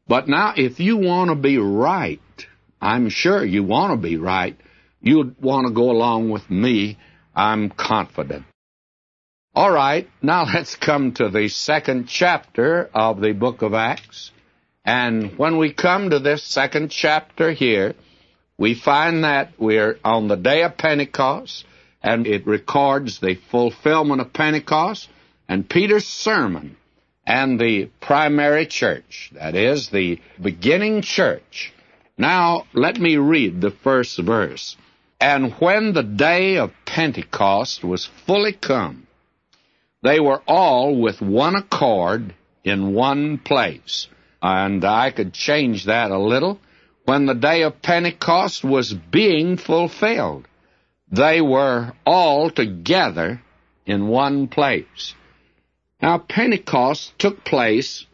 But now, if you want to be right, I'm sure you want to be right, you'd want to go along with me, I'm confident. All right, now let's come to the second chapter of the book of Acts. And when we come to this second chapter here, we find that we're on the day of Pentecost, and it records the fulfillment of Pentecost and Peter's sermon and the primary church, that is, the beginning church. Now, let me read the first verse. And when the day of Pentecost was fully come, they were all with one accord in one place. And I could change that a little. When the day of Pentecost was being fulfilled, they were all together in one place. Now, Pentecost took place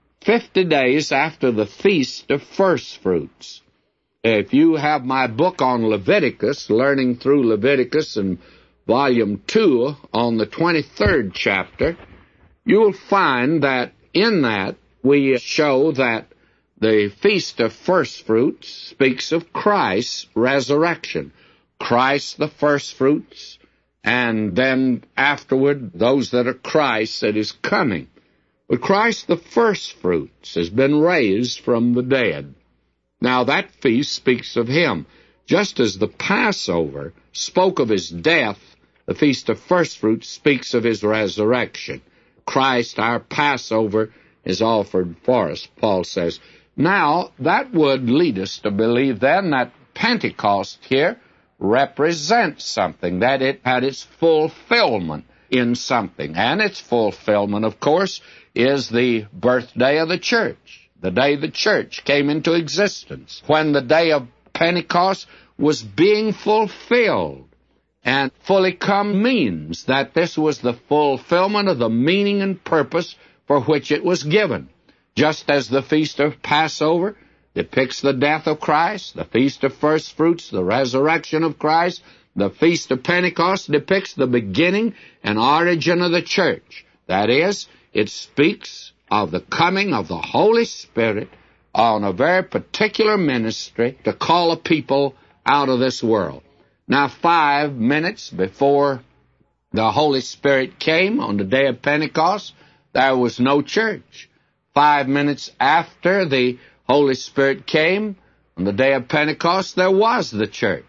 50 days after the Feast of First Fruits. If you have my book on Leviticus, Learning Through Leviticus, in Volume 2, on the 23rd chapter, you'll find that in that we show that the Feast of First Fruits speaks of Christ's resurrection. Christ the first fruits, and then afterward, those that are Christ that is coming. But Christ the first fruits has been raised from the dead. Now that feast speaks of him. Just as the Passover spoke of his death, the Feast of First Fruits speaks of his resurrection. Christ, our Passover, is offered for us, Paul says. Now, that would lead us to believe then that Pentecost here represents something, that it had its fulfillment in something. And its fulfillment, of course, is the birthday of the church, the day the church came into existence, when the day of Pentecost was being fulfilled. And fully come means that this was the fulfillment of the meaning and purpose for which it was given. Just as the Feast of Passover depicts the death of Christ, the Feast of First Fruits, the resurrection of Christ, the Feast of Pentecost depicts the beginning and origin of the church. That is, it speaks of the coming of the Holy Spirit on a very particular ministry to call a people out of this world. Now, 5 minutes before the Holy Spirit came on the day of Pentecost, there was no church. 5 minutes after the Holy Spirit came on the day of Pentecost, there was the church.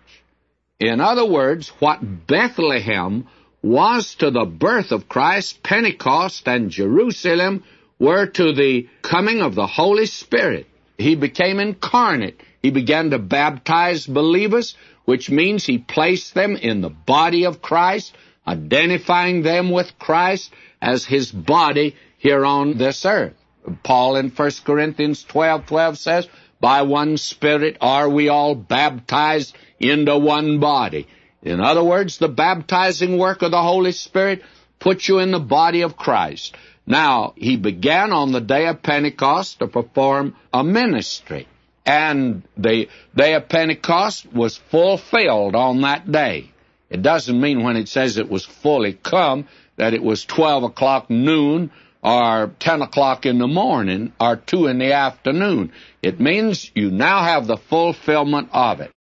In other words, what Bethlehem was to the birth of Christ, Pentecost and Jerusalem were to the coming of the Holy Spirit. He became incarnate. He began to baptize believers, which means he placed them in the body of Christ, identifying them with Christ as his body here on this earth. Paul in 1 Corinthians 12:12 says, by one Spirit are we all baptized into one body. In other words, the baptizing work of the Holy Spirit puts you in the body of Christ. Now, he began on the day of Pentecost to perform a ministry. And the day of Pentecost was fulfilled on that day. It doesn't mean when it says it was fully come that it was 12 o'clock noon or 10 o'clock in the morning or 2 in the afternoon. It means you now have the fulfillment of it.